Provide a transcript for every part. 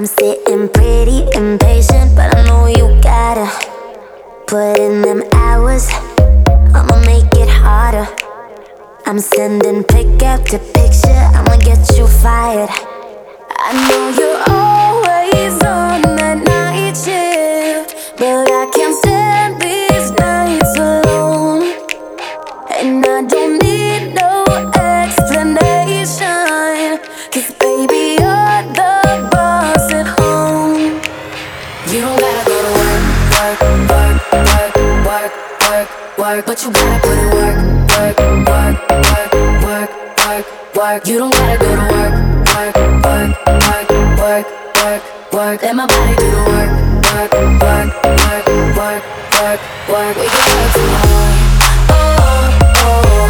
I'm sitting pretty impatient, but I know you gotta put in them hours. I'ma make it harder. I'm sending pick after picture, I'ma get you fired. I know you're always on that night shift, but I can't stand these nights alone. And I don't need no explanation, 'cause baby, you're the boss at home. You don't gotta go to work, work, work, work, work, work, work, but you gotta put in work, work, work, work, work, work, work. You don't gotta go to work, work, work, work, work, work, work. Let my body do the work, work, work, work, work, work, work. We can work tomorrow. Oh, oh.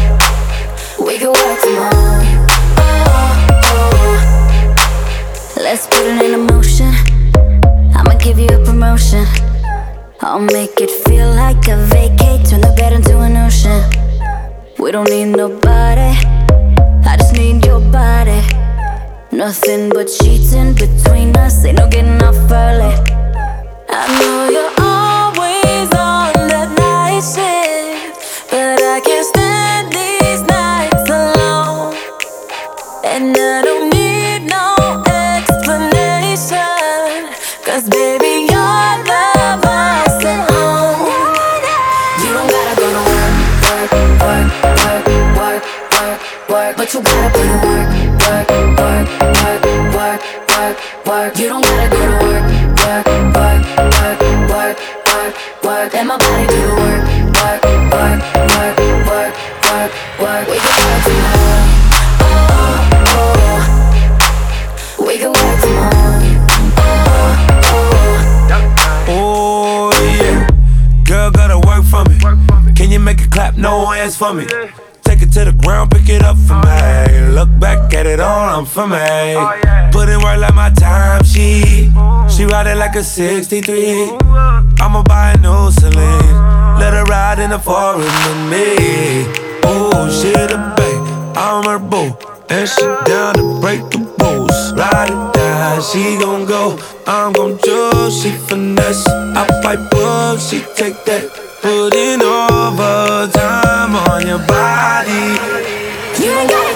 We can work tomorrow. Oh, oh. Let's put it in motion. I'ma give you a promotion. I'll make it feel like a vacate. Turn the bed into an ocean. We don't need nobody, I just need your body. Nothing but sheets in between us, ain't no getting off early. I know you're always on that night shift, but I can't stand these nights alone. And I don't need no explanation, 'cause baby, you're the boss at home. You don't gotta go to work, work, work, work, work, work, work, but you gotta put in work, work, work, work, work, work, work. You don't gotta go to work, work, work, work, work, work, work. Let my body do the work, work, work, work, work, work, work. We can work tomorrow. Oh, oh. We can work tomorrow. Oh, oh. Oh yeah, girl gotta work for me. Can you make it clap? No hands for me. Take it to the ground, pick it up for me. Look back at it all, I'm for me. Put in work like my time she ride it like a 63. I'ma buy a new Celine, let her ride in the forest with me. Oh, she the bae, I'm her boo, and she down to break the rules. Ride it down, she gon' go, I'm gon' choose. She finesse, I fight up, she take that. Putting overtime on your body. You ain't gotta